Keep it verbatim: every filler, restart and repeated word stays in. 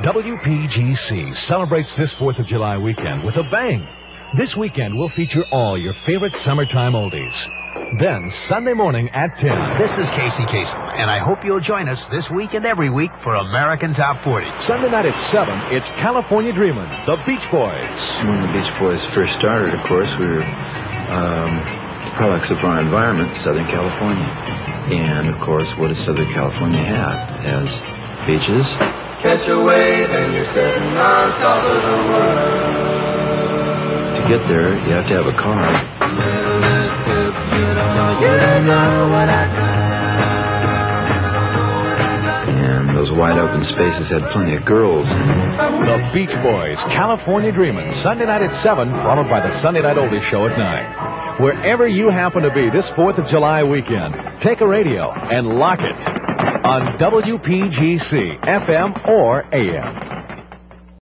W P G C celebrates this fourth of July weekend with a bang. This weekend we'll feature all your favorite summertime oldies. Then, Sunday morning at ten. This is Casey Kasem, and I hope you'll join us this week and every week for American Top forty. Sunday night at seven, it's California Dreamin', the Beach Boys. When the Beach Boys first started, of course, we were um, products of our environment, Southern California. And, of course, what does Southern California have? It has beaches. Catch a wave and you're sitting on top of the world. To get there, you have to have a car. And those wide open spaces had plenty of girls. The Beach Boys, California Dreamin', Sunday night at seven, followed by the Sunday Night Oldies Show at nine. Wherever you happen to be this fourth of July weekend, take a radio and lock it on W P G C, F M or A M.